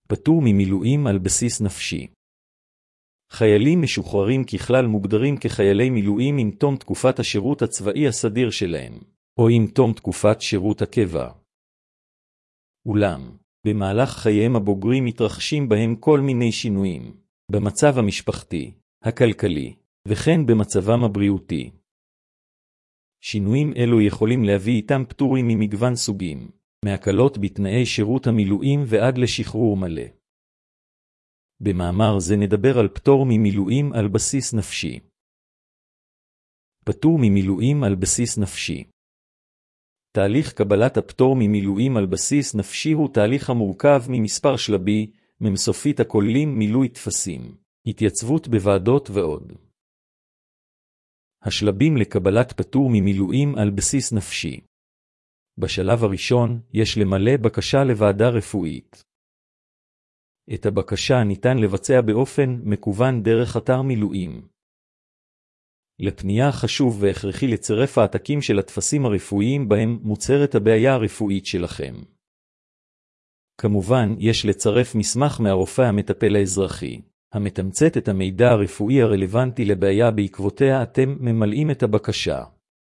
פטור ממילואים על בסיס נפשי. חיילים משוחררים ככלל מוגדרים כחיילי מילואים עם תום תקופת השירות הצבאי הסדיר שלהם, או עם תום תקופת שירות הקבע. אולם, במהלך חייהם הבוגרים מתרחשים בהם כל מיני שינויים, במצב המשפחתי, הכלכלי, וכן במצבם הבריאותי. שינויים אלו יכולים להביא איתם פטורים ממגוון סוגים, מהקלות בתנאי שירות המילואים ועד לשחרור מלא. במאמר זה נדבר על פטור ממילואים על בסיס נפשי. פטור ממילואים על בסיס נפשי. תהליך קבלת הפטור ממילואים על בסיס נפשי הוא תהליך המורכב ממספר שלבי, ממסופית הכוללים מילוי טפסים, התייצבות בוועדות ועוד. השלבים לקבלת פטור ממילואים על בסיס נפשי. בשלב הראשון יש למלא בקשה לוועדה רפואית. את הבקשה ניתן לבצע באופן מקוון דרך אתר מילואים. לפנייה חשוב והכרחי לצרף העתקים של הטפסים הרפואיים בהם מוצהרת הבעיה הרפואית שלכם. כמובן, יש לצרף מסמך מהרופא המטפל האזרחי, המתמצת את המידע הרפואי הרלוונטי לבעיה בעקבותיה אתם ממלאים את הבקשה.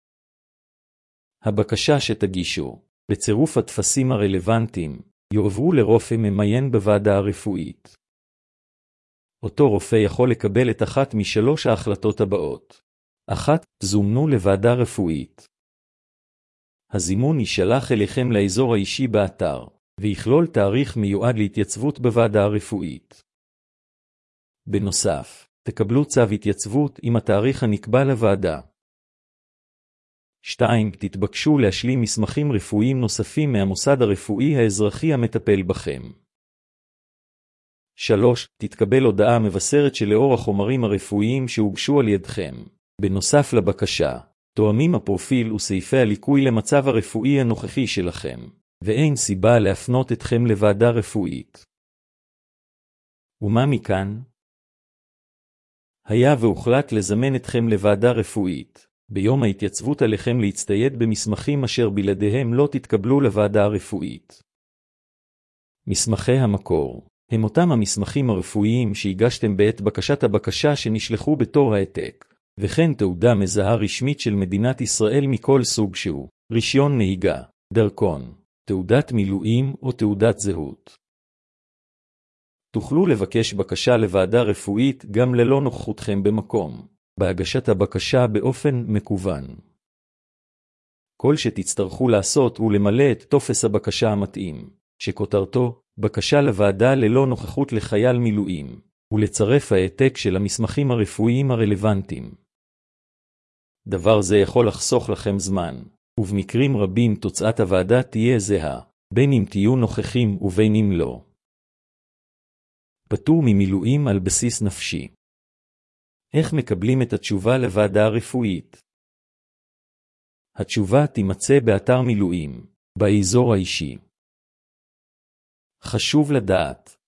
הבקשה שתגישו, בצירוף הטפסים הרלוונטיים, יועברו לרופא ממיין בוועדה הרפואית. אותו רופא יכול לקבל את אחת משלוש ההחלטות הבאות. 1. זומנו לוועדה רפואית. הזימון יישלח אליכם לאזור האישי באתר, ויכלול תאריך מיועד להתייצבות בוועדה הרפואית. בנוסף, תקבלו צו התייצבות עם התאריך הנקבע לוועדה. 2. תתבקשו להשלים מסמכים רפואיים נוספים מהמוסד הרפואי האזרחי המטפל בכם. 3. תתקבל הודעה מבשרת שלאור החומרים הרפואיים שהוגשו על ידכם, בנוסף לבקשה, תואמים הפרופיל וסעיפי הליקוי למצב הרפואי הנוכחי שלכם, ואין סיבה להפנות אתכם לוועדה רפואית. ומה מכאן? היה והוחלט לזמן אתכם לוועדה רפואית. ביום ההתייצבות עליכם להצטייד במסמכים אשר בלעדיהם לא תתקבלו לוועדה הרפואית. מסמכי המקור הם אותם המסמכים הרפואיים שהגשתם בעת בקשת הבקשה שנשלחו בתור העתק, וכן תעודה מזהה רשמית של מדינת ישראל מכל סוג שהוא, רישיון נהיגה, דרכון, תעודת מילואים או תעודת זהות. תוכלו לבקש בקשה לוועדה רפואית גם ללא נוכחותכם במקום, בהגשת הבקשה באופן מקוון. כל שתצטרכו לעשות הוא למלא את טופס הבקשה המתאים, שכותרתו בקשה לוועדה ללא נוכחות לחייל מילואים, ולצרף העתק של המסמכים הרפואיים הרלוונטיים. דבר זה יכול לחסוך לכם זמן, ובמקרים רבים תוצאת הוועדה תהיה זהה, בין אם תהיו נוכחים ובין אם לא. פטור ממילואים על בסיס נפשי. איך מקבלים את התשובה לוועדה הרפואית? התשובה תימצא באתר מילואים, באזור האישי. חשוב לדעת.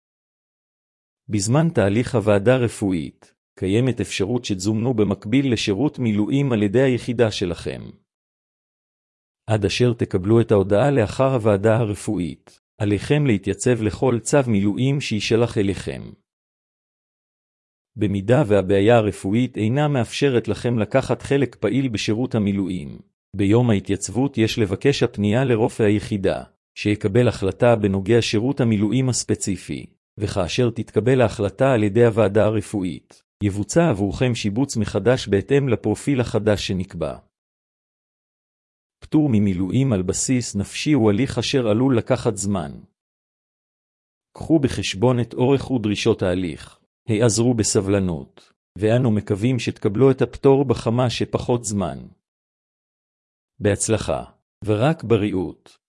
בזמן תהליך הוועדה הרפואית, קיימת אפשרות שתזומנו במקביל לשירות מילואים על ידי היחידה שלכם. עד אשר תקבלו את ההודעה לאחר הוועדה הרפואית, עליכם להתייצב לכל צו מילואים שישלח אליכם. במידה והבעיה הרפואית אינה מאפשרת לכם לקחת חלק פעיל בשירות המילואים, ביום ההתייצבות יש לבקש הפנייה לרופא היחידה, שיקבל החלטה בנוגע שירות המילואים הספציפי, וכאשר תתקבל ההחלטה על ידי הוועדה הרפואית, יבוצע עבורכם שיבוץ מחדש בהתאם לפרופיל החדש שנקבע. פטור ממילואים על בסיס נפשי הוא הליך אשר עלול לקחת זמן. קחו בחשבון את אורך ודרישות ההליך. העזרו בסבלנות, ואנו מקווים שתקבלו את הפטור בכמה שפחות זמן. בהצלחה, ורק בריאות.